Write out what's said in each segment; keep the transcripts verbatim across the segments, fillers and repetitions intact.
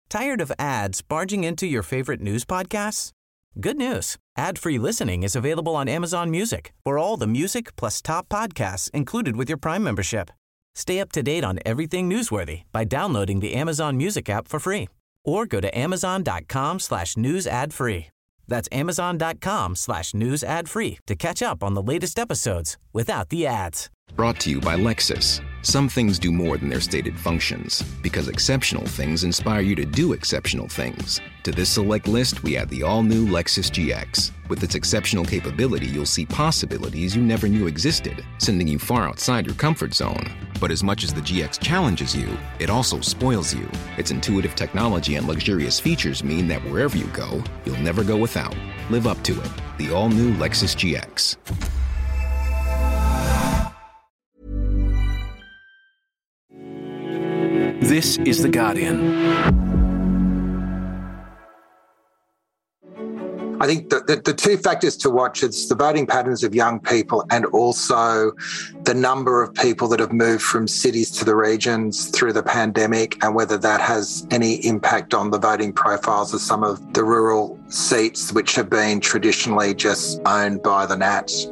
Tired of ads barging into your favorite news podcasts? Good news. Ad-free listening is available on Amazon Music for all the music plus top podcasts included with your Prime membership. Stay up to date on everything newsworthy by downloading the Amazon Music app for free or go to amazon.com slash news ad free. That's amazon.com slash news ad free to catch up on the latest episodes without the ads. Brought to you by Lexus. Some things do more than their stated functions, because exceptional things inspire you to do exceptional things. To this select list, we add the all-new Lexus G X. With its exceptional capability, you'll see possibilities you never knew existed, sending you far outside your comfort zone. But as much as the G X challenges you, it also spoils you. Its intuitive technology and luxurious features mean that wherever you go, you'll never go without. Live up to it. The all-new Lexus G X. This is The Guardian. I think the, the, the two factors to watch is the voting patterns of young people and also the number of people that have moved from cities to the regions through the pandemic, and whether that has any impact on the voting profiles of some of the rural seats which have been traditionally just owned by the Nats.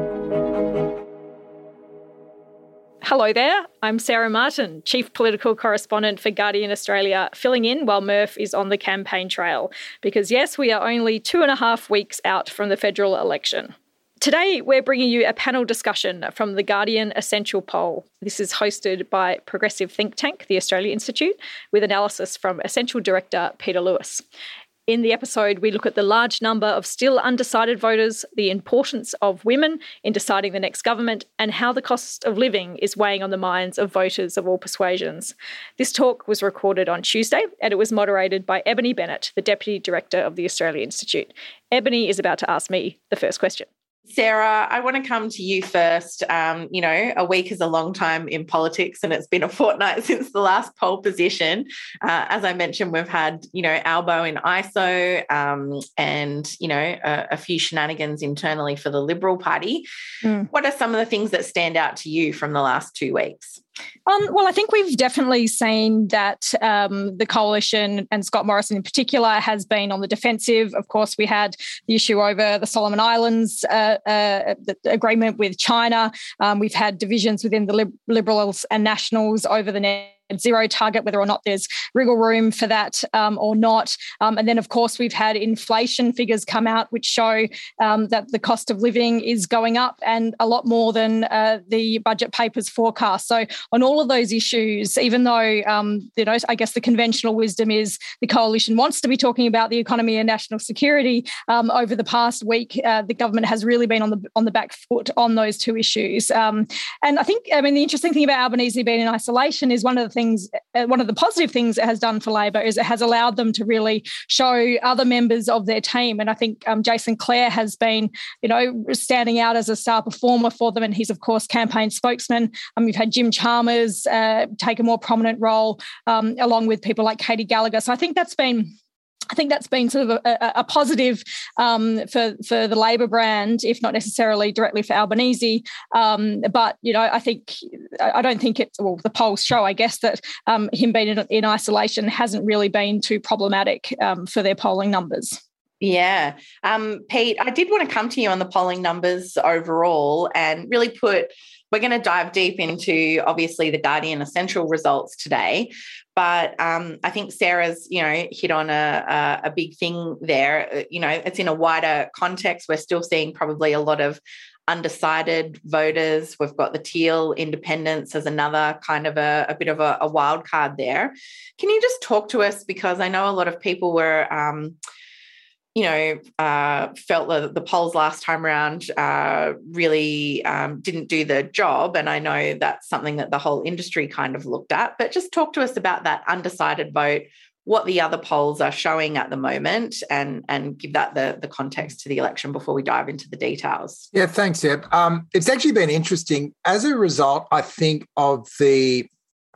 Hello there, I'm Sarah Martin, Chief Political Correspondent for Guardian Australia, filling in while Murph is on the campaign trail. Because yes, we are only two and a half weeks out from the federal election. Today, we're bringing you a panel discussion from the Guardian Essential Poll. This is hosted by progressive think tank, the Australia Institute, with analysis from Essential Director Peter Lewis. In the episode, we look at the large number of still undecided voters, the importance of women in deciding the next government, and how the cost of living is weighing on the minds of voters of all persuasions. This talk was recorded on Tuesday, and it was moderated by Ebony Bennett, the Deputy Director of the Australia Institute. Ebony is about to ask me the first question. Sarah, I want to come to you first. Um, you know, a week is a long time in politics, and it's been a fortnight since the last poll position. Uh, as I mentioned, we've had, you know, Albo in I S O um, and, you know, a, a few shenanigans internally for the Liberal Party. Mm. What are some of the things that stand out to you from the last two weeks? Um, well, I think we've definitely seen that um, the coalition, and Scott Morrison in particular, has been on the defensive. Of course, we had the issue over the Solomon Islands uh, uh, the agreement with China. Um, we've had divisions within the Lib- Liberals and Nationals over the net zero target, whether or not there's wriggle room for that um, or not. Um, and then, of course, we've had inflation figures come out which show um, that the cost of living is going up, and a lot more than uh, the budget papers forecast. So on all of those issues, even though, um, you know, I guess the conventional wisdom is the coalition wants to be talking about the economy and national security, um, over the past week, uh, the government has really been on the on the back foot on those two issues. Um, and I think, I mean, the interesting thing about Albanese being in isolation is one of the things Things, one of the positive things it has done for Labor is it has allowed them to really show other members of their team. And I think um, Jason Clare has been, you know, standing out as a star performer for them. And he's, of course, campaign spokesman. Um, we've had Jim Chalmers uh, take a more prominent role, um, along with people like Katie Gallagher. So I think that's been I think that's been sort of a, a positive um, for for the Labor brand, if not necessarily directly for Albanese. Um, but you know, I think I don't think it's well. The polls show, I guess, that um, him being in, in isolation hasn't really been too problematic um, for their polling numbers. Yeah, um, Pete, I did want to come to you on the polling numbers overall and really put. We're going to dive deep into, obviously, the Guardian Essential results today. But um, I think Sarah's, you know, hit on a, a, a big thing there. You know, it's in a wider context. We're still seeing probably a lot of undecided voters. We've got the Teal independents as another kind of a, a bit of a, a wild card there. Can you just talk to us? Because I know a lot of people were... Um, you know, uh, felt that the polls last time around uh, really um, didn't do the job. And I know that's something that the whole industry kind of looked at. But just talk to us about that undecided vote, what the other polls are showing at the moment, and, and give that the, the context to the election before we dive into the details. Yeah, thanks, Deb. Um, it's actually been interesting. As a result, I think, of the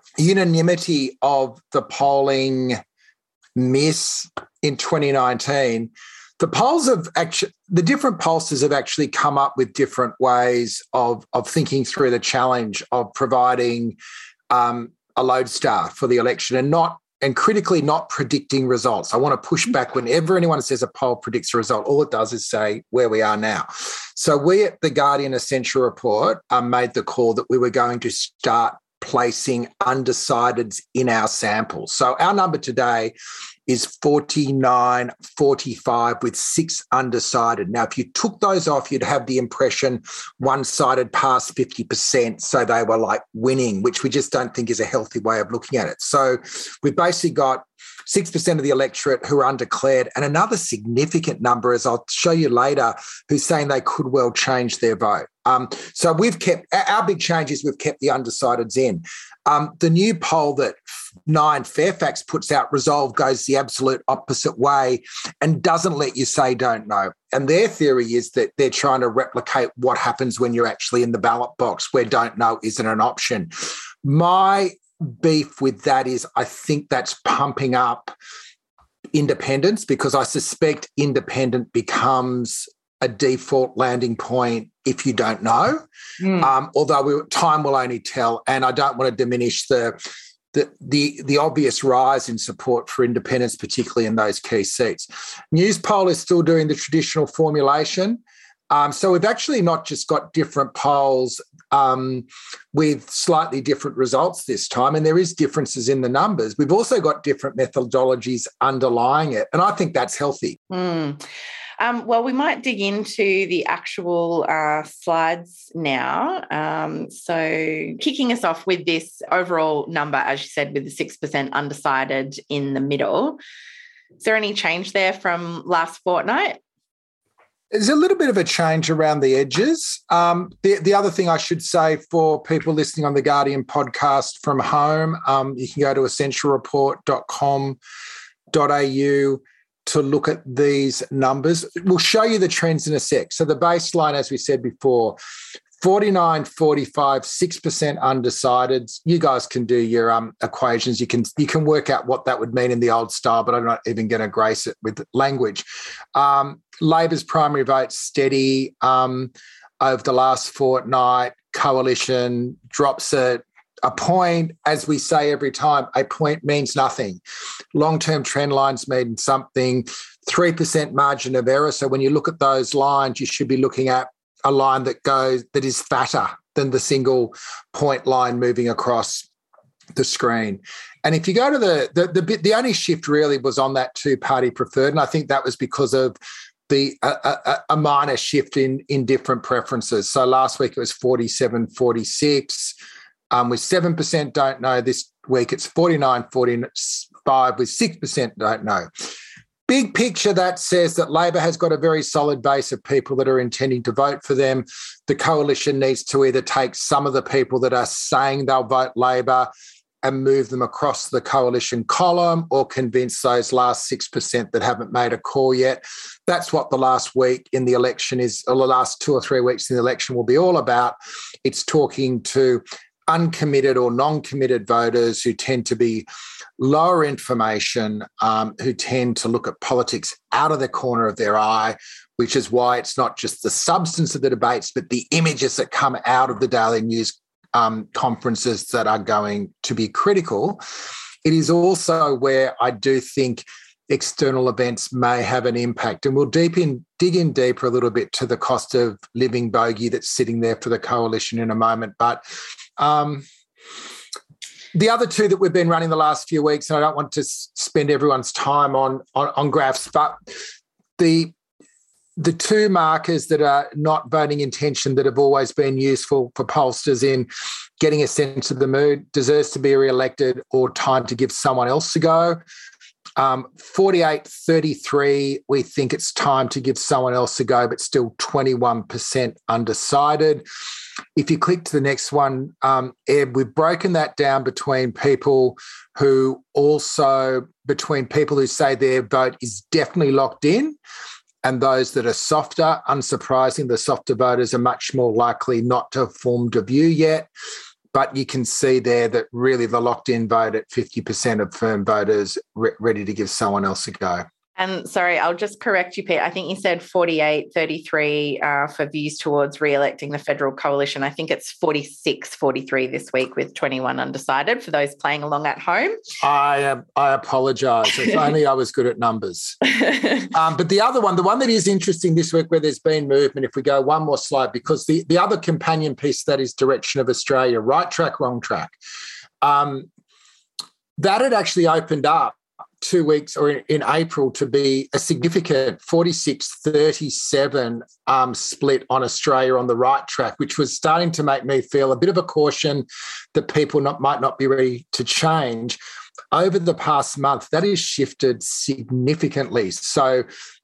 unanimity of the polling miss in twenty nineteen, the polls have actually, the different pollsters have actually come up with different ways of, of thinking through the challenge of providing um, a lodestar for the election, and not and critically not predicting results. I want to push back whenever anyone says a poll predicts a result. All it does is say where we are now. So we at the Guardian Essential Report um, made the call that we were going to start placing undecideds in our samples. So our number today is forty-nine forty-five with six undecided. Now, if you took those off, you'd have the impression one-sided passed fifty percent, so they were like winning, which we just don't think is a healthy way of looking at it. So we've basically got six percent of the electorate who are undeclared and another significant number, as I'll show you later, who's saying they could well change their vote. Um, so we've kept, our big change is we've kept the undecideds in. Um, the new poll that Nine Fairfax puts out, Resolve, goes the absolute opposite way and doesn't let you say don't know. And their theory is that they're trying to replicate what happens when you're actually in the ballot box, where don't know isn't an option. My beef with that is I think that's pumping up independence, because I suspect independent becomes a default landing point if you don't know, mm. um, although we, time will only tell. And I don't want to diminish the, the the the obvious rise in support for independence, particularly in those key seats. Newspoll is still doing the traditional formulation. Um, so we've actually not just got different polls um, with slightly different results this time, and there is differences in the numbers. We've also got different methodologies underlying it, and I think that's healthy. Mm. Um, well, we might dig into the actual uh, slides now. Um, so kicking us off with this overall number, as you said, with the six percent undecided in the middle. Is there any change there from last fortnight? There's a little bit of a change around the edges. Um, the, the other thing I should say for people listening on the Guardian podcast from home, um, you can go to essential report dot com dot a u to look at these numbers. We'll show you the trends in a sec. So the baseline, as we said before, forty-nine forty-five, six percent undecided. You guys can do your um, equations. You can you can work out what that would mean in the old style, but I'm not even going to grace it with language. Um, Labor's primary vote steady um, over the last fortnight. Coalition drops it. A point, as we say every time, a point means nothing. Long-term trend lines mean something. three percent margin of error. So when you look at those lines, you should be looking at a line that goes that is fatter than the single point line moving across the screen. And if you go to the the the, bit, the only shift really was on that two-party preferred, and I think that was because of the a, a, a minor shift in in different preferences. So last week it was forty-seven forty-six. Um, with seven percent don't know. This week it's forty-nine forty-five with six percent don't know. Big picture, that says that Labor has got a very solid base of people that are intending to vote for them. The coalition needs to either take some of the people that are saying they'll vote Labor and move them across the coalition column, or convince those last six percent that haven't made a call yet. That's what the last week in the election is, or the last two or three weeks in the election will be all about. It's talking to uncommitted or non-committed voters who tend to be lower information, um, who tend to look at politics out of the corner of their eye, which is why it's not just the substance of the debates, but the images that come out of the daily news um, conferences that are going to be critical. It is also where I do think external events may have an impact. And we'll deep in, dig in deeper a little bit to the cost of living bogey that's sitting there for the coalition in a moment. But um, the other two that we've been running the last few weeks, and I don't want to spend everyone's time on, on, on graphs, but the the two markers that are not voting intention that have always been useful for pollsters in getting a sense of the mood, deserves to be re-elected or time to give someone else a go. Um, forty-eight thirty-three, we think it's time to give someone else a go, but still twenty-one percent undecided. If you click to the next one, um, Ed, we've broken that down between people who also, between people who say their vote is definitely locked in and those that are softer. Unsurprising, the softer voters are much more likely not to have formed a view yet. But you can see there that really the locked-in vote at fifty percent of firm voters re- ready to give someone else a go. And sorry, I'll just correct you, Pete. I think you said forty-eight thirty-three uh, for views towards re-electing the federal coalition. I think it's forty-six forty-three this week with twenty-one undecided for those playing along at home. I uh, I apologise. If only I was good at numbers. um, but the other one, the one that is interesting this week where there's been movement, if we go one more slide, because the, the other companion piece that is Direction of Australia, right track, wrong track, um, that had actually opened up two weeks or in, in April to be a significant forty-six thirty-seven um, split on Australia on the right track, which was starting to make me feel a bit of a caution that people not, might not be ready to change. Over the past month, that has shifted significantly. So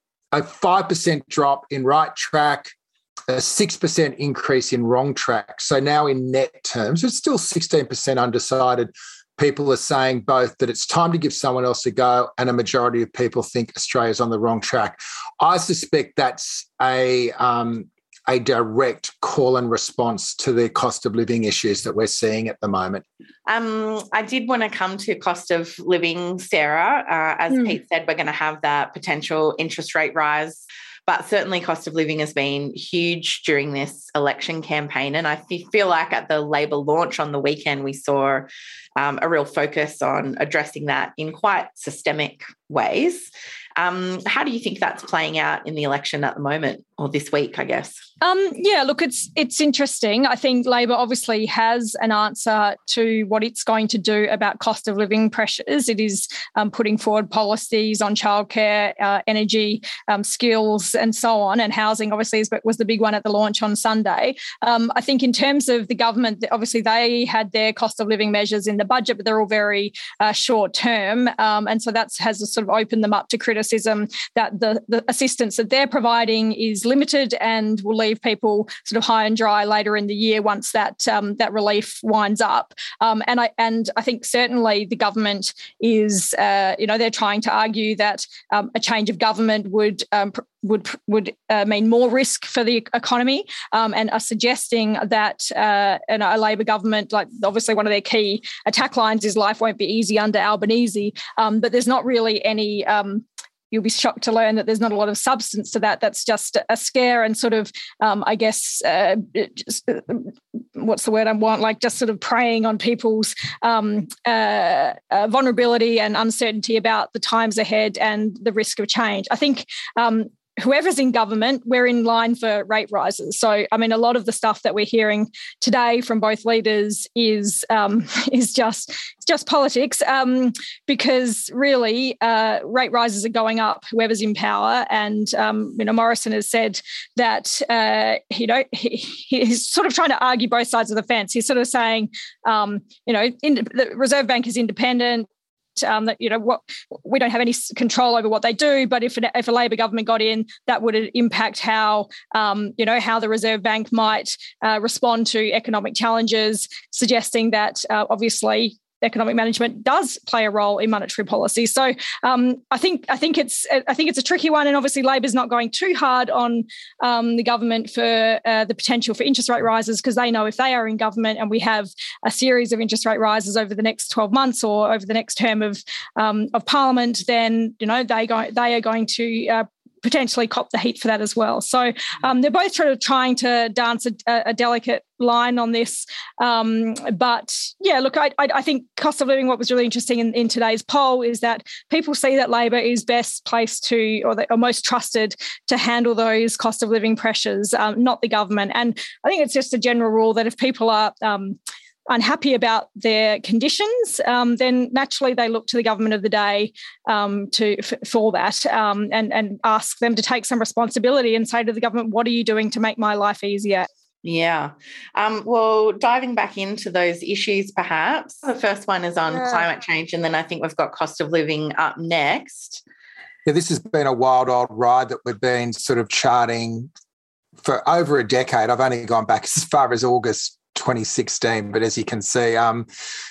a five percent drop in right track, a six percent increase in wrong track. So now in net terms, it's still sixteen percent undecided. People are saying both that it's time to give someone else a go, and a majority of people think Australia's on the wrong track. I suspect that's a um, a direct call and response to the cost of living issues that we're seeing at the moment. Um, I did want to come to cost of living, Sarah. Uh, as mm. Pete said, we're going to have that potential interest rate rise. But certainly cost of living has been huge during this election campaign. And I feel like at the Labor launch on the weekend, we saw um, a real focus on addressing that in quite systemic ways. Um, how do you think that's playing out in the election at the moment, or this week, I guess? Um, yeah, look, it's it's interesting. I think Labor obviously has an answer to what it's going to do about cost of living pressures. It is um, putting forward policies on childcare, uh, energy, um, skills, and so on, and housing obviously was the big one at the launch on Sunday. Um, I think in terms of the government, obviously they had their cost of living measures in the budget, but they're all very uh, short term, um, and so that has sort of opened them up to criticism that the, the assistance that they're providing is limited and will leave people sort of high and dry later in the year once that um, that relief winds up. Um, and I and I think certainly the government is, uh, you know, they're trying to argue that um, a change of government would um, would would uh, mean more risk for the economy, um, and are suggesting that uh, in a Labor government, like obviously one of their key attack lines is life won't be easy under Albanese, um, but there's not really any. Um, You'll be shocked to learn that there's not a lot of substance to that. That's just a scare and sort of, um, I guess, uh, just, uh, what's the word I want? Like just sort of preying on people's um, uh, uh, vulnerability and uncertainty about the times ahead and the risk of change. I think um, whoever's in government, we're in line for rate rises. So, I mean, a lot of the stuff that we're hearing today from both leaders is um, is just it's just politics, um, because really uh, rate rises are going up. Whoever's in power, and um, you know, Morrison has said that uh, you know he, he's sort of trying to argue both sides of the fence. He's sort of saying, um, you know, in, the Reserve Bank is independent. Um, that you know what we don't have any control over what they do, but if if a Labor government got in, that would impact how um, you know how the Reserve Bank might uh, respond to economic challenges, suggesting that uh, obviously economic management does play a role in monetary policy. So um, I think I think it's I think it's a tricky one, and obviously Labor's not going too hard on um, the government for uh, the potential for interest rate rises, because they know if they are in government and we have a series of interest rate rises over the next twelve months or over the next term of um, of Parliament, then you know they go they are going to uh, potentially cop the heat for that as well. So um, they're both sort of trying to dance a, a delicate line on this. Um, but yeah, look, I, I, I think cost of living, what was really interesting in, in today's poll is that people see that Labor is best placed to, or, the, or most trusted to handle those cost of living pressures, um, not the government. And I think it's just a general rule that if people are um, unhappy about their conditions, um, then naturally they look to the government of the day um, to f- for that um, and, and ask them to take some responsibility and say to the government, what are you doing to make my life easier? Yeah. Um, well, diving back into those issues, perhaps, the first one is on yeah. climate change, and then I think we've got cost of living up next. Yeah, this has been a wild old ride that we've been sort of charting for over a decade. I've only gone back as far as August twenty sixteen, but as you can see, um,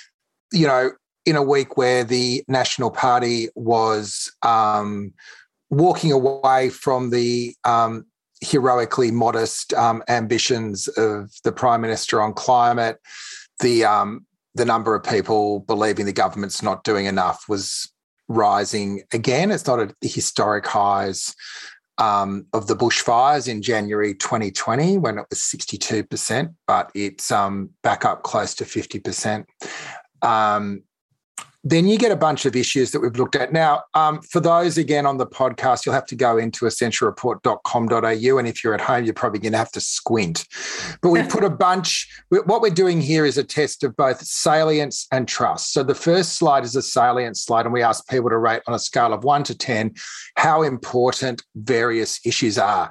you know, in a week where the National Party was um, walking away from the um, heroically modest um, ambitions of the Prime Minister on climate, the um, the number of people believing the government's not doing enough was rising again. It's not at the historic highs um, of the bushfires in January twenty twenty when it was sixty-two percent, but it's um, back up close to fifty percent. Um, Then you get a bunch of issues that we've looked at. Now, um, for those, again, on the podcast, you'll have to go into essential report dot com dot a u, and if you're at home, you're probably going to have to squint. But we put a bunch – what we're doing here is a test of both salience and trust. So the first slide is a salience slide, and we ask people to rate on a scale of one to ten how important various issues are.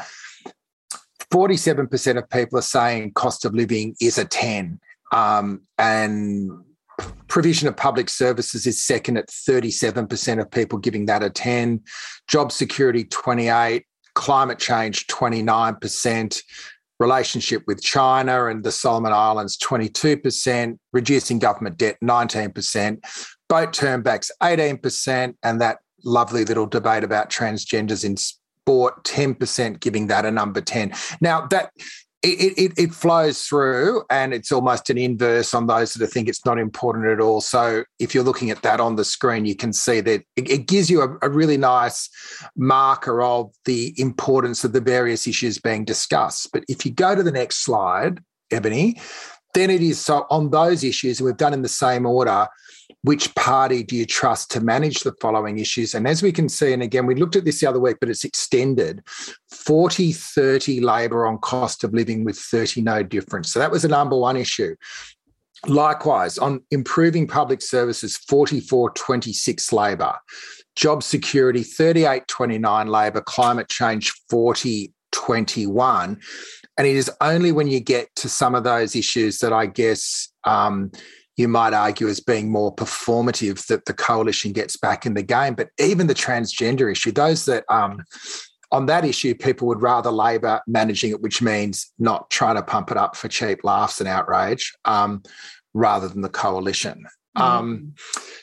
forty-seven percent of people are saying cost of living is a ten, um, and – provision of public services is second at thirty-seven percent of people giving that a ten. Job security, twenty-eight. Climate change, twenty-nine percent. Relationship with China and the Solomon Islands, twenty-two percent. Reducing government debt, nineteen percent. Boat turnbacks, eighteen percent. And that lovely little debate about transgenders in sport, ten percent giving that a number ten. Now, that... It, it it flows through, and it's almost an inverse on those that think it's not important at all. So if you're looking at that on the screen, you can see that it, it gives you a, a really nice marker of the importance of the various issues being discussed. But if you go to the next slide, Ebony, then it is so on those issues, and we've done in the same order, which party do you trust to manage the following issues? And as we can see, and again, we looked at this the other week, but it's extended, forty thirty Labor on cost of living with thirty no difference. So that was the number one issue. Likewise, on improving public services, forty-four twenty-six Labor. Job security, thirty-eight twenty-nine Labor. Climate change, forty twenty-one. And it is only when you get to some of those issues that I guess um, you might argue as being more performative that the coalition gets back in the game. But even the transgender issue, those that um, on that issue, people would rather Labor managing it, which means not trying to pump it up for cheap laughs and outrage, um, rather than the coalition. Mm. Um,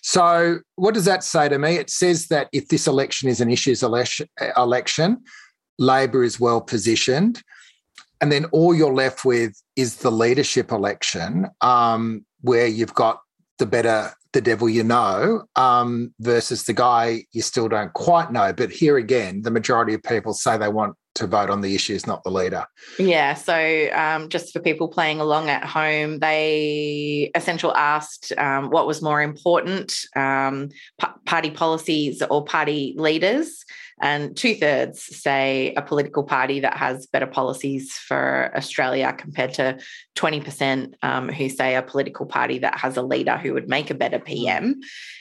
so what does that say to me? It says that if this election is an issues election, election Labor is well positioned. And then all you're left with is the leadership election, um, where you've got the better, the devil you know, um, versus the guy you still don't quite know. But here again, the majority of people say they want to vote on the issues, not the leader. Yeah, so um, just for people playing along at home, they essentially asked um, what was more important, um, p- party policies or party leaders. And two-thirds say a political party that has better policies for Australia compared to twenty percent um, who say a political party that has a leader who would make a better P M.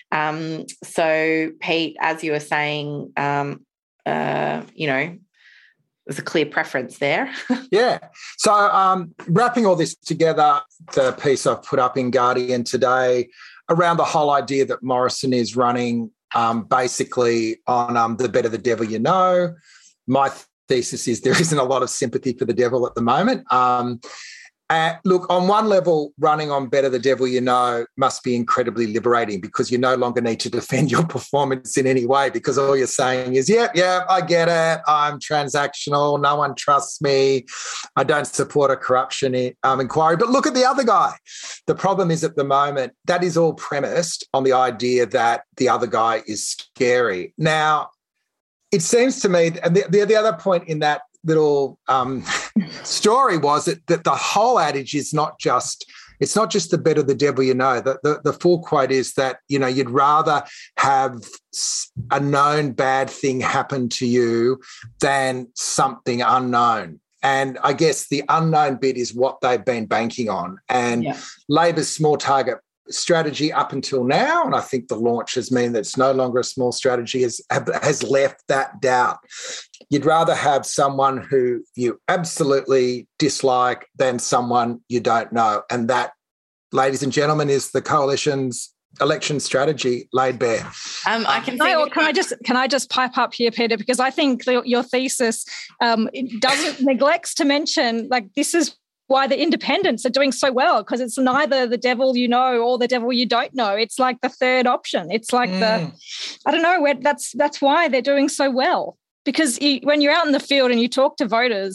Um, so, Pete, as you were saying, um, uh, you know, there's a clear preference there. Yeah. So um, wrapping all this together, the piece I've put up in Guardian today around the whole idea that Morrison is running Um, basically on um, the better the devil you know. My thesis is there isn't a lot of sympathy for the devil at the moment. Um, uh, look, on one level, running on better the devil you know must be incredibly liberating because you no longer need to defend your performance in any way because all you're saying is, yep, yeah, I get it. I'm transactional. No one trusts me. I don't support a corruption um, inquiry. But look at the other guy. The problem is at the moment, that is all premised on the idea that the other guy is scary. Now, it seems to me, and the, the, the other point in that little um, story was that, that the whole adage is not just, it's not just the better the devil you know. The, the, the full quote is that, you know, you'd rather have a known bad thing happen to you than something unknown. And I guess the unknown bit is what they've been banking on. And yeah. Labor's small target strategy up until now, and I think the launch has meant that it's no longer a small strategy, has, has left that doubt. You'd rather have someone who you absolutely dislike than someone you don't know. And that, ladies and gentlemen, is the coalition's election strategy laid bare. Um, I can, I, can I just can I just pipe up here, Peter, because I think the, your thesis um, it doesn't neglects to mention like this is why the independents are doing so well, because it's neither the devil you know or the devil you don't know. It's like the third option. It's like mm. the I don't know. That's that's why they're doing so well. Because you, when you're out in the field and you talk to voters,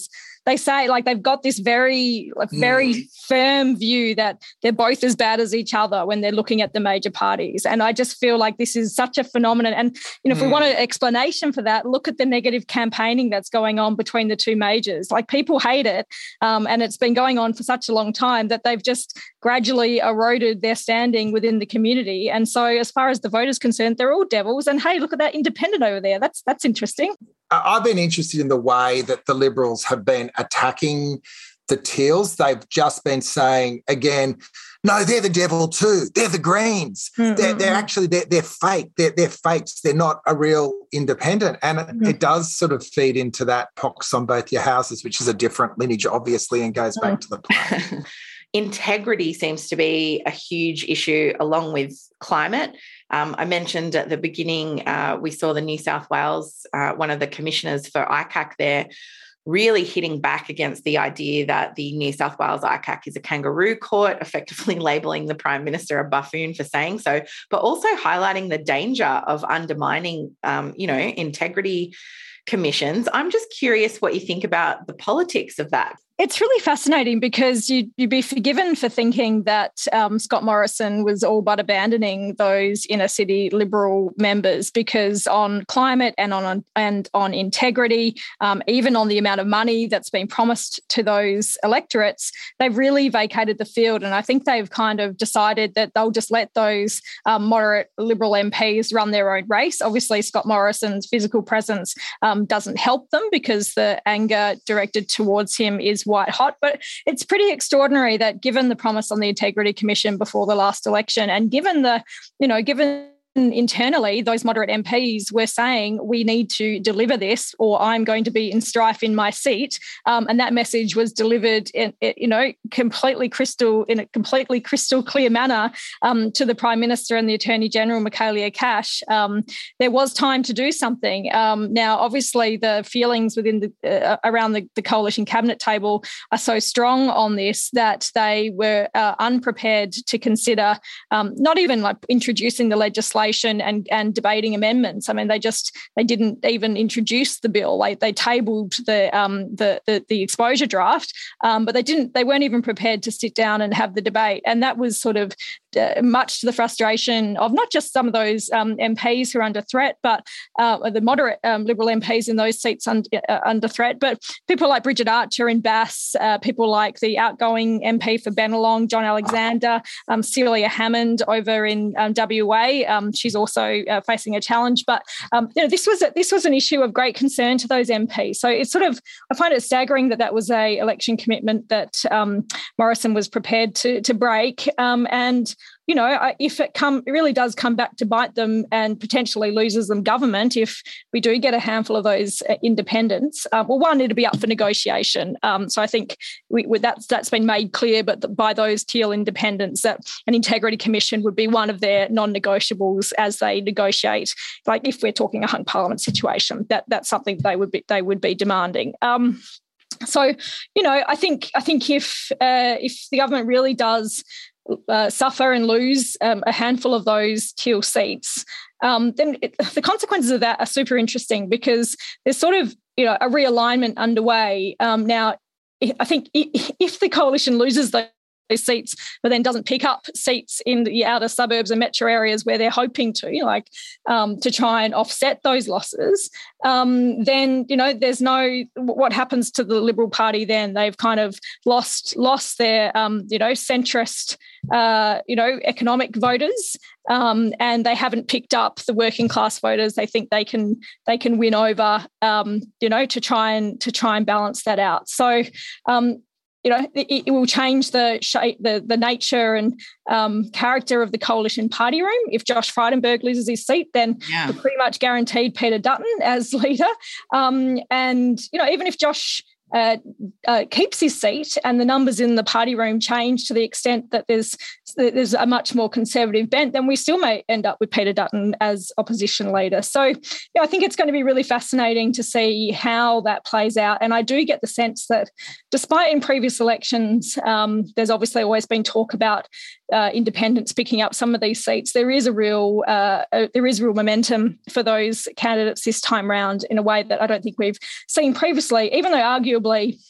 they say, like, they've got this very, like, very mm. firm view that they're both as bad as each other when they're looking at the major parties. And I just feel like this is such a phenomenon. And, you know, mm. if we want an explanation for that, look at the negative campaigning that's going on between the two majors. Like, people hate it. Um, and it's been going on for such a long time that they've just gradually eroded their standing within the community. And so as far as the voters concerned, they're all devils. And hey, look at that independent over there. That's that's interesting. I've been interested in the way that the Liberals have been attacking the Teals. They've just been saying, again, no, they're the devil too. They're the Greens. Mm-hmm. They're, they're actually, they're, they're fake. They're, they're fakes. They're not a real independent. And it, mm-hmm. it does sort of feed into that pox on both your houses, which is a different lineage, obviously, and goes back mm. to the plan. Integrity seems to be a huge issue along with climate. Um, I mentioned at the beginning, uh, we saw the New South Wales, uh, one of the commissioners for I C A C there, really hitting back against the idea that the New South Wales I C A C is a kangaroo court, effectively labelling the Prime Minister a buffoon for saying so, but also highlighting the danger of undermining, um, you know, integrity commissions. I'm just curious what you think about the politics of that. It's really fascinating because you'd, you'd be forgiven for thinking that um, Scott Morrison was all but abandoning those inner city Liberal members, because on climate and on and on integrity, um, even on the amount of money that's been promised to those electorates, they've really vacated the field. And I think they've kind of decided that they'll just let those um, moderate Liberal M Ps run their own race. Obviously, Scott Morrison's physical presence um, doesn't help them because the anger directed towards him is white hot, but it's pretty extraordinary that given the promise on the Integrity Commission before the last election, and given the, you know, given internally those moderate M Ps were saying we need to deliver this or I'm going to be in strife in my seat, um, and that message was delivered in, you know, completely crystal in a completely crystal clear manner um, to the Prime Minister and the Attorney General Michaelia Cash. Um, there was time to do something. Um, now, obviously, the feelings within the uh, around the, the coalition cabinet table are so strong on this that they were uh, unprepared to consider um, not even like introducing the legislation and and debating amendments. I mean, they just they didn't even introduce the bill. Like they tabled the um the the, the exposure draft, um, but they didn't. They weren't even prepared to sit down and have the debate. And that was sort of uh, much to the frustration of not just some of those um, M Ps who are under threat, but uh, the moderate um, Liberal M Ps in those seats un- uh, under threat. But people like Bridget Archer in Bass, uh, people like the outgoing M P for Bennelong, John Alexander, um, Celia Hammond over in um, W A. Um, she's also uh, facing a challenge, but um, you know, this was a, this was an issue of great concern to those M Ps. So it's sort of, I find it staggering that that was a election commitment that um, Morrison was prepared to to break, um, and. You know, if it come, it really does come back to bite them and potentially loses them government if we do get a handful of those independents. Uh, well, one, it'll be up for negotiation. Um, so I think we, we, that's that's been made clear, but the, by those Teal independents that an integrity commission would be one of their non-negotiables as they negotiate. Like if we're talking a hung parliament situation, that that's something they would be they would be demanding. Um, so, you know, I think I think if uh, if the government really does. Uh, suffer and lose um, a handful of those Teal seats, um, then it, the consequences of that are super interesting because there's sort of, you know, a realignment underway. Um, now, I think if the coalition loses those seats, but then doesn't pick up seats in the outer suburbs and metro areas where they're hoping to, you know, like um, to try and offset those losses, um, then, you know, there's no, what happens to the Liberal Party then? They've kind of lost lost their, um, you know, centrist, uh, you know, economic voters, um, and they haven't picked up the working class voters. They think they can they can win over, um, you know, to try and to try and balance that out. So. Um, You know, it, it will change the shape, the the nature and um, character of the coalition party room. If Josh Frydenberg loses his seat, then yeah. we're pretty much guaranteed Peter Dutton as leader. Um, and you know, even if Josh uh, uh, keeps his seat and the numbers in the party room change to the extent that there's there's a much more conservative bent, then we still may end up with Peter Dutton as opposition leader. So yeah, I think it's going to be really fascinating to see how that plays out. And I do get the sense that despite in previous elections, um, there's obviously always been talk about uh, independents picking up some of these seats. There is a real uh, a, there is real momentum for those candidates this time round in a way that I don't think we've seen previously, even though arguably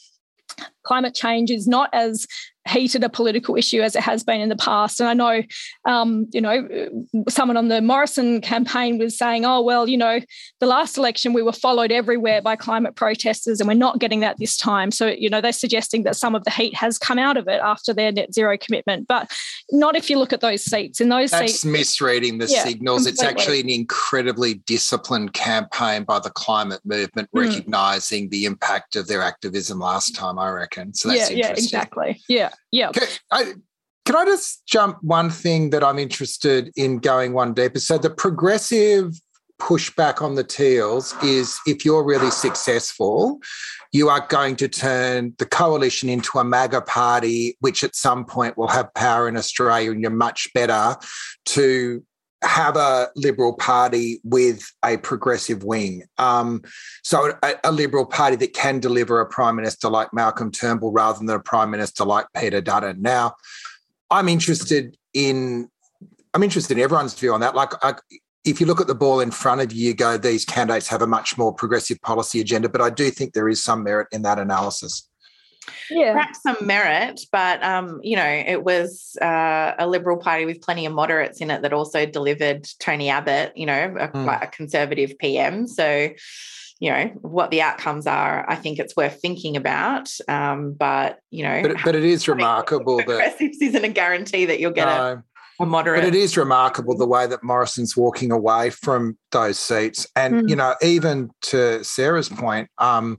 climate change is not as heated a political issue as it has been in the past. And I know, um, you know, someone on the Morrison campaign was saying, oh, well, you know, the last election we were followed everywhere by climate protesters and we're not getting that this time. So, you know, they're suggesting that some of the heat has come out of it after their net zero commitment, but not if you look at those seats. In those That's seats, misreading the yeah, signals. completely. It's actually an incredibly disciplined campaign by the climate movement, mm. recognising the impact of their activism last time, I reckon. So that's yeah, interesting. Yeah, exactly. Yeah. Yeah. Can I, can I just jump one thing that I'm interested in going one deeper? So the progressive pushback on the Teals is if you're really successful, you are going to turn the coalition into a MAGA party, which at some point will have power in Australia, and you're much better to have a Liberal Party with a progressive wing. Um, so a, a Liberal Party that can deliver a Prime Minister like Malcolm Turnbull rather than a Prime Minister like Peter Dutton. Now, I'm interested in I'm interested in everyone's view on that. Like, I, if you look at the ball in front of you, you go, these candidates have a much more progressive policy agenda, but I do think there is some merit in that analysis. Yeah, perhaps some merit, but um, you know, it was uh, a Liberal Party with plenty of moderates in it that also delivered Tony Abbott, you know, a, mm. quite a conservative P M. So, you know, what the outcomes are, I think it's worth thinking about. Um, but you know, but, but it is remarkable that progressives isn't a guarantee that you'll get uh, a, a moderate. But it is remarkable the way that Morrison's walking away from those seats, and mm. you know, even to Sarah's point. Um,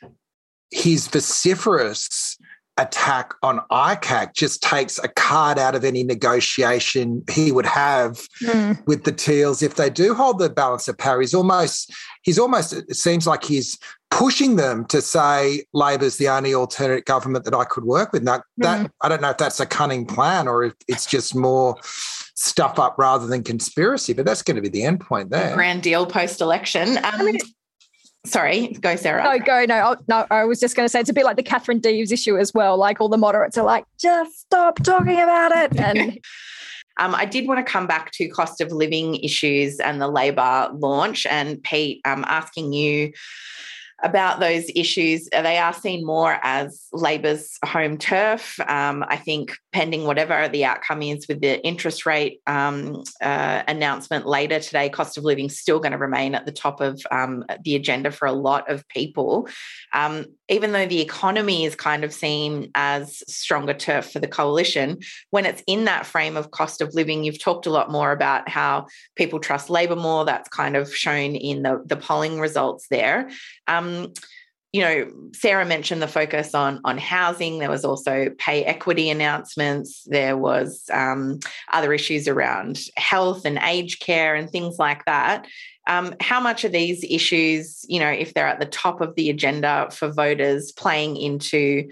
His vociferous attack on I C A C just takes a card out of any negotiation he would have mm. with the Teals if they do hold the balance of power. He's almost, he's almost, it seems like he's pushing them to say Labor's the only alternate government that I could work with. Now, that mm. I don't know if that's a cunning plan or if it's just more stuff up rather than conspiracy, but that's going to be the end point there. A grand deal post-election. Um, I mean, Sorry, go, Sarah. No, go. No, no. I was just going to say it's a bit like the Catherine Deves issue as well. Like all the moderates are like, just stop talking about it. And um, I did want to come back to cost of living issues and the Labor launch. And Pete, um, asking you about those issues. They are seen more as Labor's home turf. Um, I think pending whatever the outcome is with the interest rate um, uh, announcement later today, cost of living is still going to remain at the top of um, the agenda for a lot of people. Um, even though the economy is kind of seen as stronger turf for the coalition, when it's in that frame of cost of living, you've talked a lot more about how people trust Labor more. That's kind of shown in the, the polling results there. Um, you know, Sarah mentioned the focus on, on housing. There was also pay equity announcements. There was um, other issues around health and aged care and things like that. Um, how much are these issues, you know, if they're at the top of the agenda for voters, playing into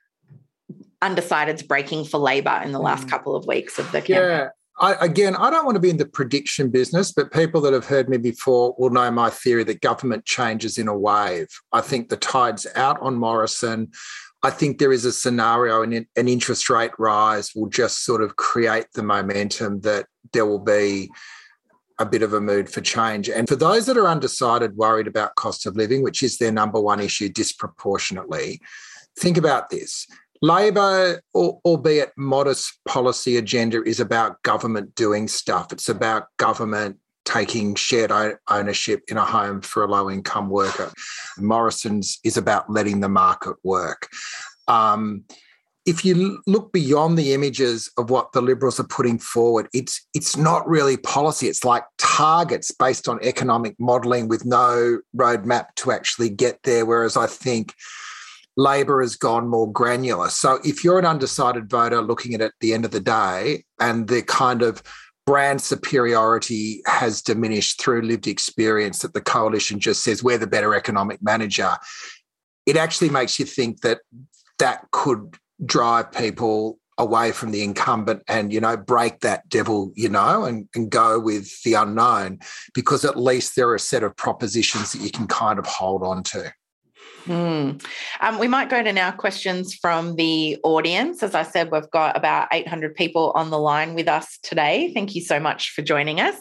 undecideds breaking for Labor in the last couple of weeks of the campaign? Yeah. I, again, I don't want to be in the prediction business, but people that have heard me before will know my theory that government changes in a wave. I think the tide's out on Morrison. I think there is a scenario and an interest rate rise will just sort of create the momentum that there will be a bit of a mood for change. And for those that are undecided, worried about cost of living, which is their number one issue disproportionately, think about this. Labor, albeit modest policy agenda, is about government doing stuff. It's about government taking shared ownership in a home for a low-income worker. Morrison's is about letting the market work. Um, if you look beyond the images of what the Liberals are putting forward, it's it's not really policy. It's like targets based on economic modelling with no roadmap to actually get there, whereas I think Labor has gone more granular. So if you're an undecided voter looking at it at the end of the day and the kind of brand superiority has diminished through lived experience that the coalition just says we're the better economic manager, it actually makes you think that that could drive people away from the incumbent and, you know, break that devil, you know, and, and go with the unknown, because at least there are a set of propositions that you can kind of hold on to. Mm. Um, we might go to now questions from the audience. As I said, we've got about eight hundred people on the line with us today. Thank you so much for joining us.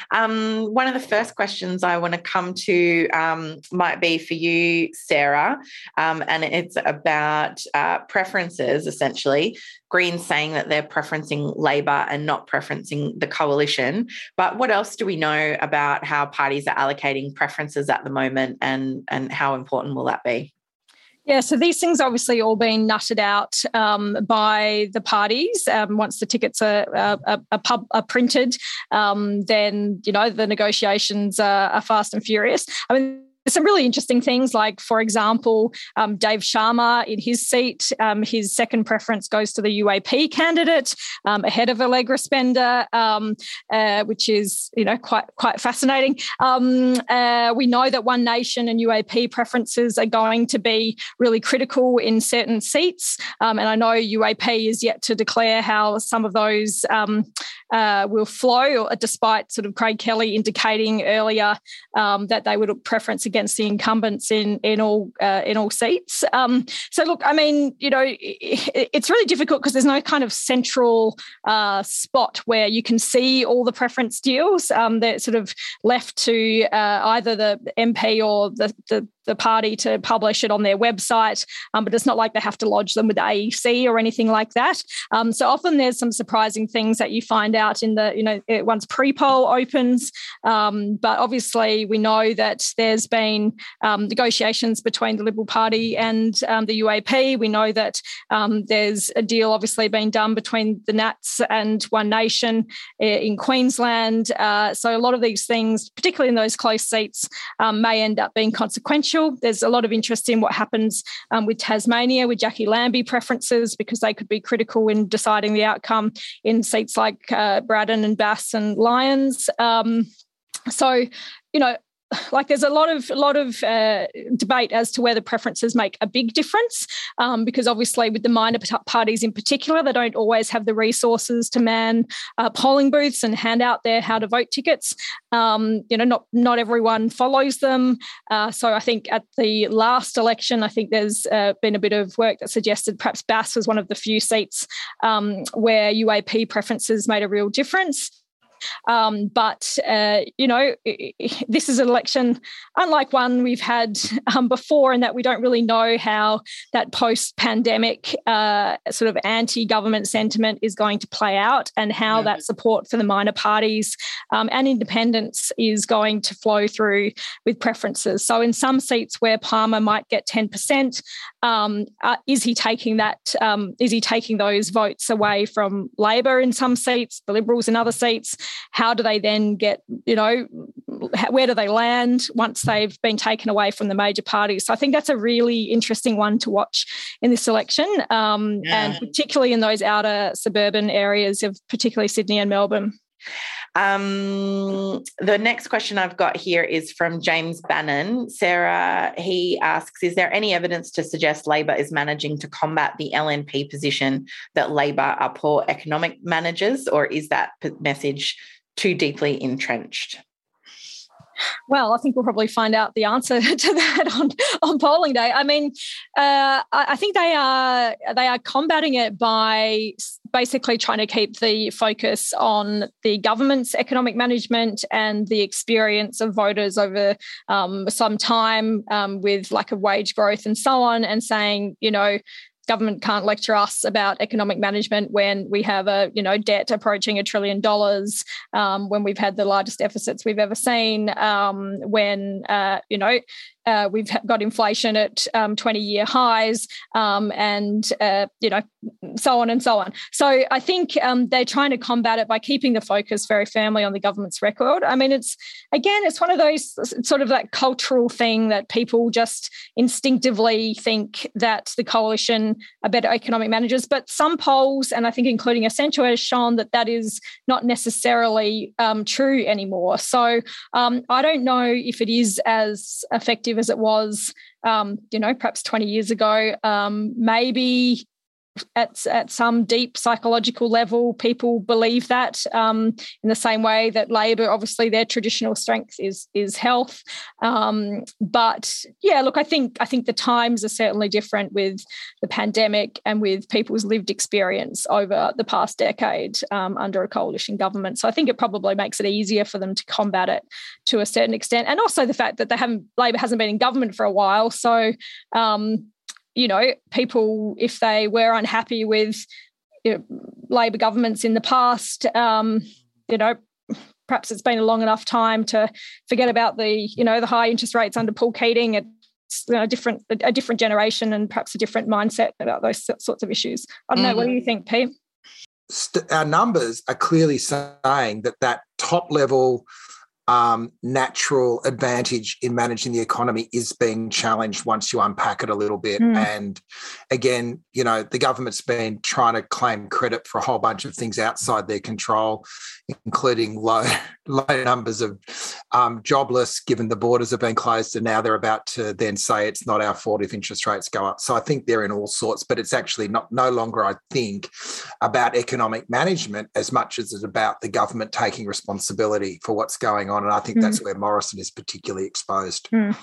Um, one of the first questions I want to come to um, might be for you, Sarah, um, and it's about uh, preferences, essentially. Greens saying that they're preferencing Labor and not preferencing the coalition. But what else do we know about how parties are allocating preferences at the moment, and, and how important will that be? Yeah, so these things obviously all being nutted out um, by the parties. Um, once the tickets are, are, are, pub, are printed, um, then, you know, the negotiations are, are fast and furious. I mean, some really interesting things, like, for example, um, Dave Sharma in his seat, um, his second preference goes to the U A P candidate um, ahead of Allegra Spender, um, uh, which is, you know, quite quite fascinating. Um, uh, we know that One Nation and U A P preferences are going to be really critical in certain seats, um, and I know U A P is yet to declare how some of those um, uh, will flow, despite sort of Craig Kelly indicating earlier um, that they would preference against against the incumbents in in all uh, in all seats. Um, so look, I mean, you know, it, it's really difficult because there's no kind of central uh, spot where you can see all the preference deals. Um, they're sort of left to uh, either the M P or the, the the party to publish it on their website, um, but it's not like they have to lodge them with the A E C or anything like that. Um, so often there's some surprising things that you find out in the, you know, once pre-poll opens. Um, but obviously we know that there's been um, negotiations between the Liberal Party and um, the U A P. We know that um, there's a deal obviously being done between the Nats and One Nation in Queensland. Uh, so a lot of these things, particularly in those close seats, um, may end up being consequential. There's a lot of interest in what happens um, with Tasmania, with Jackie Lambie preferences, because they could be critical in deciding the outcome in seats like uh, Braddon and Bass and Lyons. Um, so, you know, like there's a lot of a lot of uh, debate as to whether preferences make a big difference, um, because obviously with the minor parties in particular, they don't always have the resources to man uh, polling booths and hand out their how to vote tickets. Um, you know, not not everyone follows them. Uh, so I think at the last election, I think there's uh, been a bit of work that suggested perhaps Bass was one of the few seats um, where U A P preferences made a real difference. Um, but, uh, you know, this is an election unlike one we've had um, before, in that we don't really know how that post-pandemic uh, sort of anti-government sentiment is going to play out, and how yeah. that support for the minor parties um, and independents is going to flow through with preferences. So in some seats where Palmer might get ten percent, um, uh, is he taking that? Um, is he taking those votes away from Labor in some seats, the Liberals in other seats? How do they then get, you know, where do they land once they've been taken away from the major parties? So I think that's a really interesting one to watch in this election, um, yeah. and particularly in those outer suburban areas of particularly Sydney and Melbourne. Um, the next question I've got here is from James Bannon. Sarah, he asks, is there any evidence to suggest Labor is managing to combat the L N P position that Labor are poor economic managers, or is that message too deeply entrenched? Well, I think we'll probably find out the answer to that on, on polling day. I mean, uh, I think they are they are combating it by basically trying to keep the focus on the government's economic management and the experience of voters over um, some time um, with lack of wage growth and so on, and saying, you know, government can't lecture us about economic management when we have a, you know, debt approaching a trillion dollars, um, when we've had the largest deficits we've ever seen, um, when, uh, you know, Uh, we've got inflation at um, twenty-year highs, um, and, uh, you know, so on and so on. So I think um, they're trying to combat it by keeping the focus very firmly on the government's record. I mean, it's, again, it's one of those sort of that cultural thing that people just instinctively think that the coalition are better economic managers. But some polls, and I think including Essential, has shown that that is not necessarily um, true anymore. So um, I don't know if it is as effective as it was, um, you know, perhaps twenty years ago. Um, maybe at, at some deep psychological level, people believe that um, in the same way that Labor, obviously their traditional strength is is health. Um, but yeah, look, I think I think the times are certainly different with the pandemic and with people's lived experience over the past decade um, under a coalition government. So I think it probably makes it easier for them to combat it to a certain extent, and also the fact that they haven't Labor hasn't been in government for a while. So um, you know, people, if they were unhappy with you know, Labor governments in the past, um, you know, perhaps it's been a long enough time to forget about the, you know, the high interest rates under Paul Keating. It's you know, a different, a different generation and perhaps a different mindset about those sorts of issues. I don't mm-hmm. know. What do you think, Pete? Our numbers are clearly saying that that top level Um, natural advantage in managing the economy is being challenged once you unpack it a little bit. Mm. And again, you know, the government's been trying to claim credit for a whole bunch of things outside their control, including low, low numbers of um, jobless, given the borders have been closed, and now they're about to then say it's not our fault if interest rates go up. So I think they're in all sorts, but it's actually not no longer, I think, about economic management as much as it's about the government taking responsibility for what's going on. And I think mm. that's where Morrison is particularly exposed. Mm.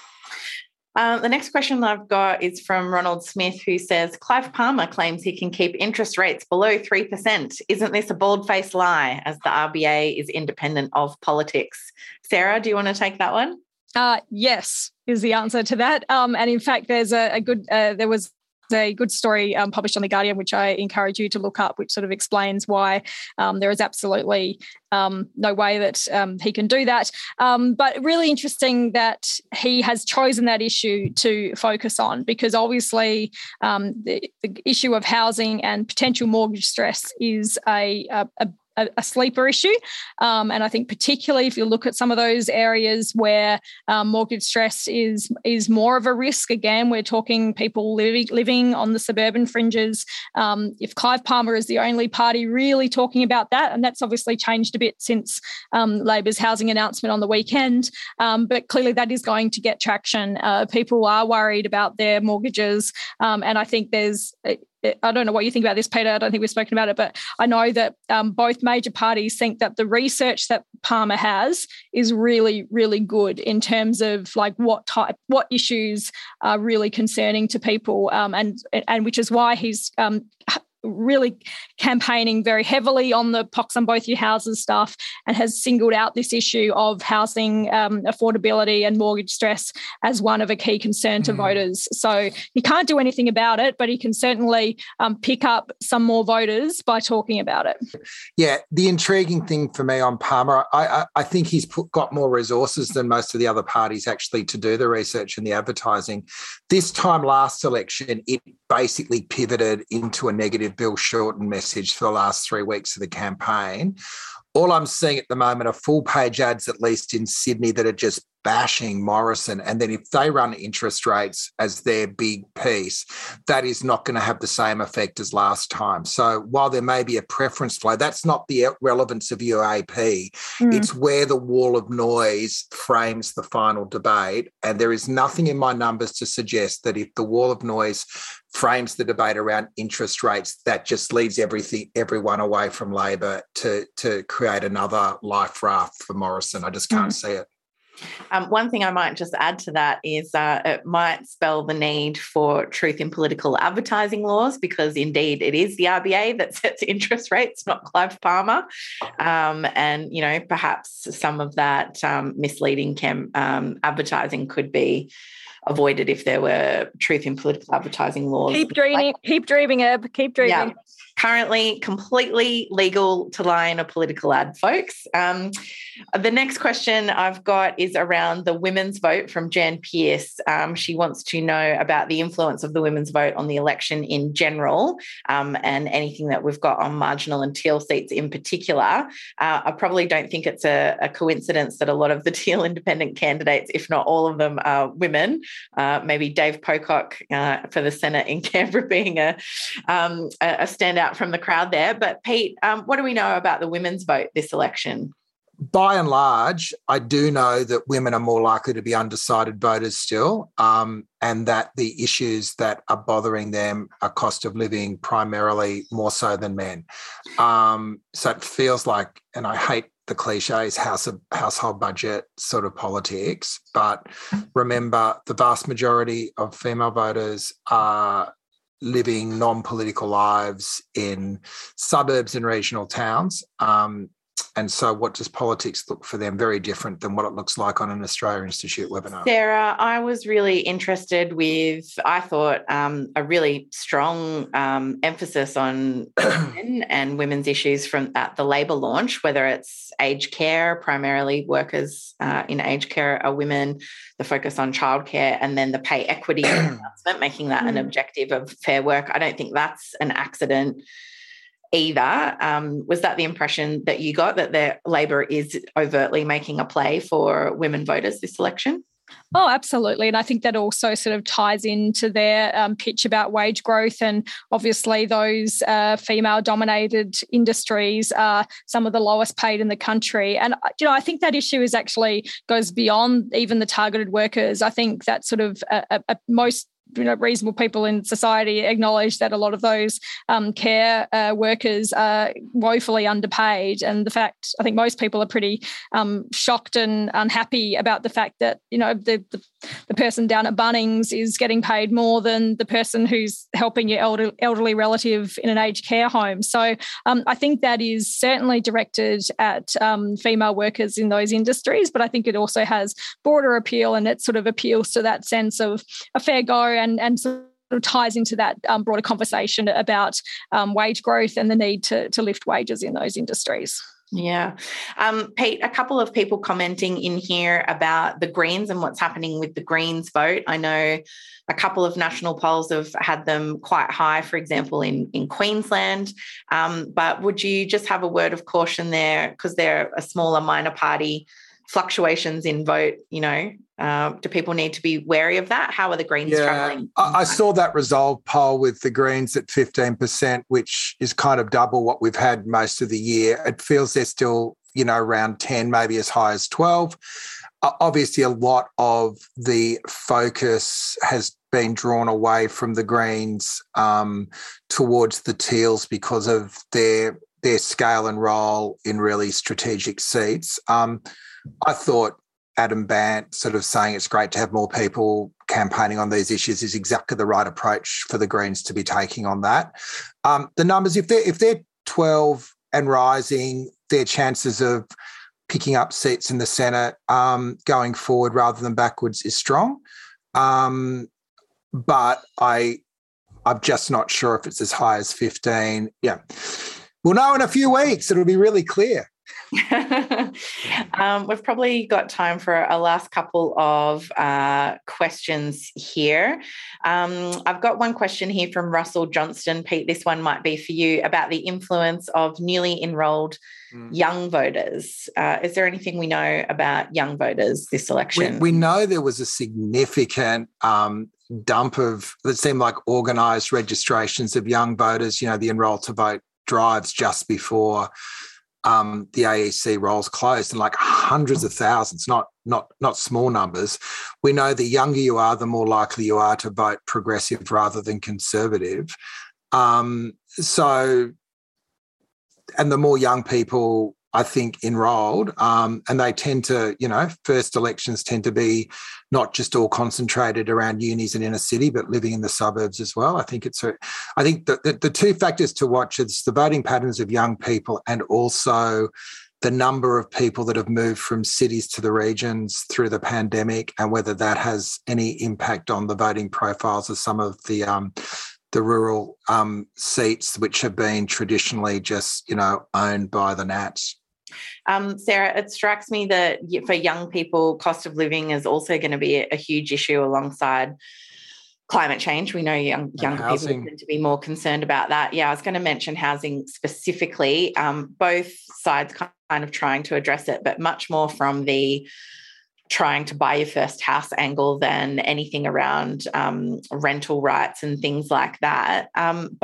Uh, the next question I've got is from Ronald Smith, who says, Clive Palmer claims he can keep interest rates below three percent. Isn't this a bald-faced lie, as the R B A is independent of politics? Sarah, do you want to take that one? Uh, yes, is the answer to that. Um, and in fact, there's a, a good, uh, there was a good story um, published on The Guardian, which I encourage you to look up, which sort of explains why um, there is absolutely um, no way that um, he can do that. Um, but really interesting that he has chosen that issue to focus on, because obviously um, the, the issue of housing and potential mortgage stress is a, a, a a sleeper issue. Um, and I think particularly if you look at some of those areas where um, mortgage stress is is more of a risk, again, we're talking people living, living on the suburban fringes. Um, if Clive Palmer is the only party really talking about that, and that's obviously changed a bit since um, Labor's housing announcement on the weekend, um, but clearly that is going to get traction. Uh, people are worried about their mortgages. Um, and I think there's... I don't know what you think about this, Peter. I don't think we've spoken about it, but I know that um, both major parties think that the research that Palmer has is really, really good in terms of like what type, what issues are really concerning to people, um, and and which is why he's um, really campaigning very heavily on the pox on both your houses stuff, and has singled out this issue of housing um, affordability and mortgage stress as one of a key concern to mm. voters. So he can't do anything about it, but he can certainly um, pick up some more voters by talking about it. Yeah, the intriguing thing for me on Palmer, I, I, I think he's put, got more resources than most of the other parties actually to do the research and the advertising. This time last election, it basically pivoted into a negative Bill Shorten message for the last three weeks of the campaign. All I'm seeing at the moment are full-page ads, at least in Sydney, that are just bashing Morrison. And then if they run interest rates as their big piece, that is not going to have the same effect as last time. So while there may be a preference flow, that's not the relevance of your A P. Mm. It's where the wall of noise frames the final debate. And there is nothing in my numbers to suggest that if the wall of noise frames the debate around interest rates, that just leads everything, everyone away from Labor to, to create another life raft for Morrison. I just can't mm. see it. Um, one thing I might just add to that is uh, it might spell the need for truth in political advertising laws, because indeed it is the R B A that sets interest rates, not Clive Palmer. Um, and, you know, perhaps some of that um, misleading cam- um, advertising could be avoided if there were truth in political advertising laws. Keep dreaming, like, keep dreaming, Eb, keep dreaming. Yeah. Currently completely legal to lie in a political ad, folks. Um, the next question I've got is around the women's vote from Jan Pearce. Um, she wants to know about the influence of the women's vote on the election in general, um, and anything that we've got on marginal and teal seats in particular. Uh, I probably don't think it's a, a coincidence that a lot of the teal independent candidates, if not all of them, are women. Uh, maybe Dave Pocock uh, for the Senate in Canberra being a, um, a standout from the crowd there. But Pete, um, what do we know about the women's vote this election? by and large, I do know that women are more likely to be undecided voters still, um, and that the issues that are bothering them are cost of living primarily more so than men. Um, so it feels like, and I hate the cliches, house of, household budget sort of politics, but remember the vast majority of female voters are living non-political lives in suburbs and regional towns. Um, And so what does politics look for them? Very different than what it looks like on an Australia Institute webinar. Sarah, I was really interested with, I thought, um, a really strong um, emphasis on women and women's issues from at the Labor launch, whether it's aged care, primarily workers uh, in aged care are women, the focus on childcare, and then the pay equity announcement, making that an objective of Fair Work. I don't think that's an accident either. Um, was that the impression that you got, that the Labor is overtly making a play for women voters this election? Oh, absolutely. And I think that also sort of ties into their um, pitch about wage growth. And obviously those uh, female-dominated industries are some of the lowest paid in the country. And, you know, I think that issue is actually goes beyond even the targeted workers. I think that sort of uh, uh, most you know, reasonable people in society acknowledge that a lot of those um, care uh, workers are woefully underpaid. And the fact, I think most people are pretty um, shocked and unhappy about the fact that, you know, the, the the person down at Bunnings is getting paid more than the person who's helping your elder, elderly relative in an aged care home. So um, I think that is certainly directed at um, female workers in those industries, but I think it also has broader appeal, and it sort of appeals to that sense of a fair go and, and sort of ties into that um, broader conversation about um, wage growth and the need to, to lift wages in those industries. Yeah. Um, Pete, a couple of people commenting in here about the Greens and what's happening with the Greens vote. I know a couple of national polls have had them quite high, for example, in, in Queensland. Um, but would you just have a word of caution there, because they're a smaller minor party, fluctuations in vote, you know, uh, do people need to be wary of that? How are the Greens yeah, travelling? I, I saw that Resolve poll with the Greens at fifteen percent, which is kind of double what we've had most of the year. It feels they're still, you know, around ten, maybe as high as twelve. Uh, obviously, a lot of the focus has been drawn away from the Greens um, towards the Teals because of their their scale and role in really strategic seats. Um, I thought Adam Bandt sort of saying it's great to have more people campaigning on these issues is exactly the right approach for the Greens to be taking on that. Um, the numbers, if they're, if they're twelve and rising, their chances of picking up seats in the Senate um, going forward rather than backwards is strong. Um, but I, I'm just not sure if it's as high as fifteen. Yeah. We'll know in a few weeks. It'll be really clear. um, we've probably got time for a last couple of uh, questions here. Um, I've got one question here from Russell Johnston. Pete, this one might be for you, about the influence of newly enrolled mm. young voters. Uh, is there anything we know about young voters this election? We, we know there was a significant um, dump of, it seemed like organised registrations of young voters, you know, the Enroll to Vote drives just before Um, the A E C rolls closed, and like hundreds of thousands, not not not small numbers. We know the younger you are, the more likely you are to vote progressive rather than conservative. Um, so, and the more young people, I think, enrolled, um, and they tend to, you know, first elections tend to be not just all concentrated around unis and inner city, but living in the suburbs as well. I think it's a, I think the, the, the two factors to watch is the voting patterns of young people and also the number of people that have moved from cities to the regions through the pandemic, and whether that has any impact on the voting profiles of some of the um, the rural um, seats, which have been traditionally just, you know, owned by the Nats. Um, Sarah, it strikes me that for young people, cost of living is also going to be a, a huge issue alongside climate change. We know young, younger people tend to be more concerned about that. Yeah, I was going to mention housing specifically, um, both sides kind of trying to address it, but much more from the trying to buy your first house angle than anything around um, rental rights and things like that. Um, but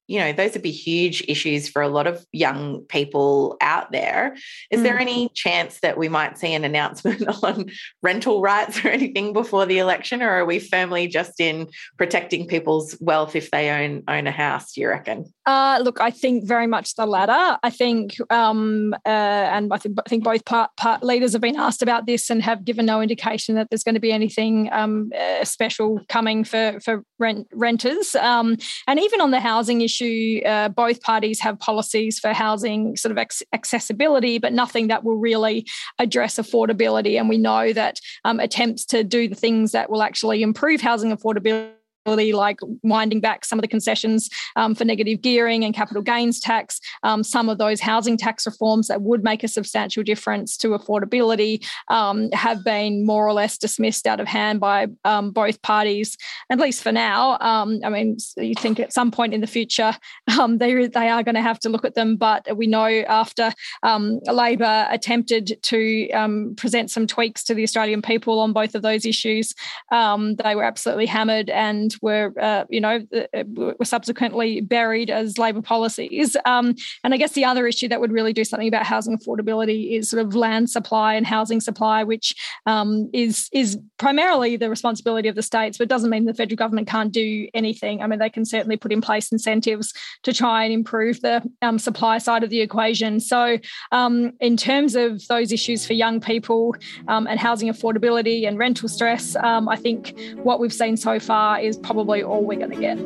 you know, those would be huge issues for a lot of young people out there. Is mm. there any chance that we might see an announcement on rental rights or anything before the election, or are we firmly just in protecting people's wealth if they own own a house, do you reckon? Uh, look, I think very much the latter. I think, um, uh, and I think, I think both part, part leaders have been asked about this and have given no indication that there's going to be anything um, uh, special coming for, for rent, renters. Um, and even on the housing issue, uh, both parties have policies for housing sort of ex- accessibility, but nothing that will really address affordability. And we know that um, attempts to do the things that will actually improve housing affordability, like winding back some of the concessions um, for negative gearing and capital gains tax, um, some of those housing tax reforms that would make a substantial difference to affordability um, have been more or less dismissed out of hand by um, both parties, at least for now. Um, I mean, you think at some point in the future um, they, they are going to have to look at them, but we know after um, Labor attempted to um, present some tweaks to the Australian people on both of those issues, um, they were absolutely hammered and were, uh, you know, were subsequently buried as Labor policies. Um, and I guess the other issue that would really do something about housing affordability is sort of land supply and housing supply, which um, is is primarily the responsibility of the states, but doesn't mean the federal government can't do anything. I mean, they can certainly put in place incentives to try and improve the um, supply side of the equation. So um, in terms of those issues for young people um, and housing affordability and rental stress, um, I think what we've seen so far is probably all we're going to get.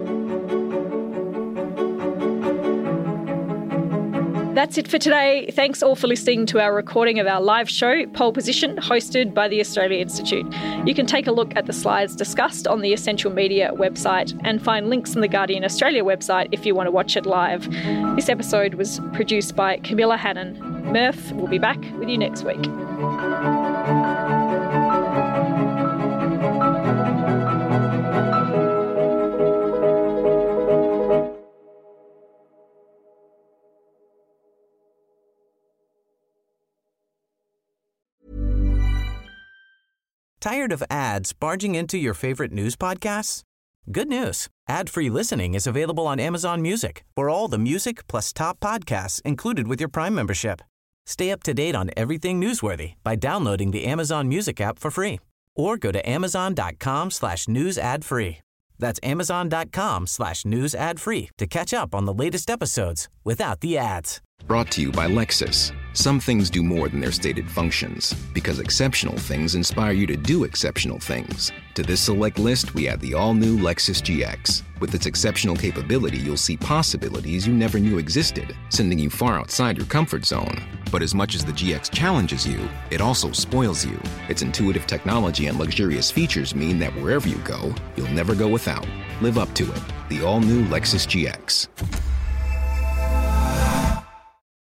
That's it for today. Thanks all for listening to our recording of our live show, Pole Position, hosted by the Australia Institute. You can take a look at the slides discussed on the Essential Media website and find links on the Guardian Australia website if you want to watch it live. This episode was produced by Camilla Hannon. Murph will be back with you next week. Tired of ads barging into your favorite news podcasts? Good news. Ad-free listening is available on Amazon Music for all the music plus top podcasts included with your Prime membership. Stay up to date on everything newsworthy by downloading the Amazon Music app for free or go to amazon.com slash news ad free. That's amazon.com slash news ad free to catch up on the latest episodes without the ads. Brought to you by Lexus. Some things do more than their stated functions, because exceptional things inspire you to do exceptional things. To this select list, we add the all-new Lexus G X. With its exceptional capability, you'll see possibilities you never knew existed, sending you far outside your comfort zone. But as much as the G X challenges you, it also spoils you. Its intuitive technology and luxurious features mean that wherever you go, you'll never go without. Live up to it. The all-new Lexus G X.